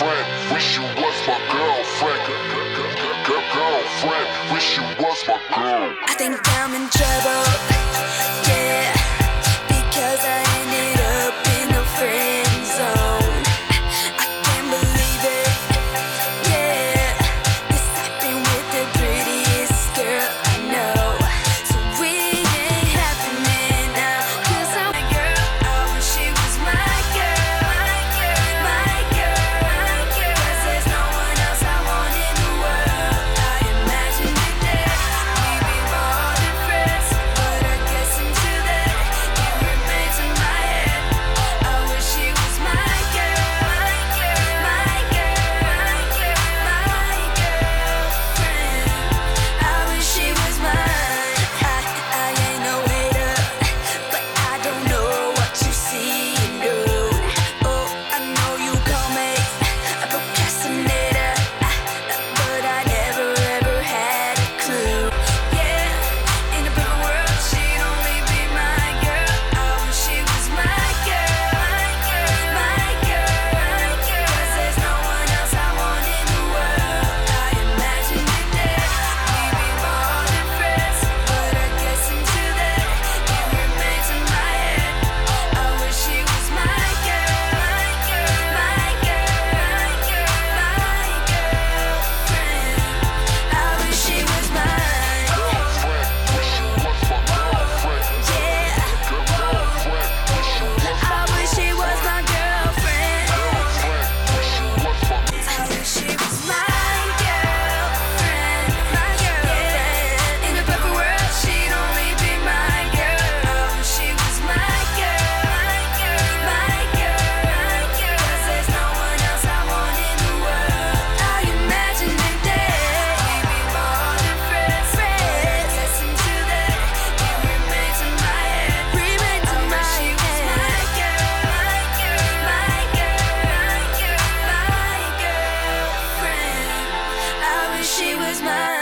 girlfriend. Wish you was my girlfriend. Girlfriend. Wish you was my girl. I think I'm in trouble, yeah, because I ended up in the friend zone. I can't believe it, yeah, this happened with the prettiest girl I know. So it ain't happening now, 'cause I'm a girl. I wish she was my girl, my girl, 'cause there's no one else I want in the world. I imagine it that we be more than friends, but I guess until then it remains in my head. I wish she was my girl, my girlfriend. I wish she was mine. I ain't no hater, but I don't know what you see and do. Oh, I know you call me a procrastinator, but I never ever had a clue. Yeah, in a perfect world, she'd only be my girl. I wish she was my girl, my girl, 'cause there's no one else I want in the world. I imagine it that we be more than friends, but I guess until then it remains in my head. I wish she was my girl, my girlfriend. I wish she was mine. Girlfriend. Wish you was my girlfriend. Yeah, Girlfriend. Wish you was my I wish she was my girlfriend. girlfriend. Wish you was my I wish she was my girlfriend, my girlfriend. In a perfect world, she'd only be my girl. I wish she was my girl, my girl, 'cause there's no one else I want in the world. I imagine it that we be more than friends, guess until then it remains in my head, remains in my head. She was my girl, my girlfriend. I wish she was mine.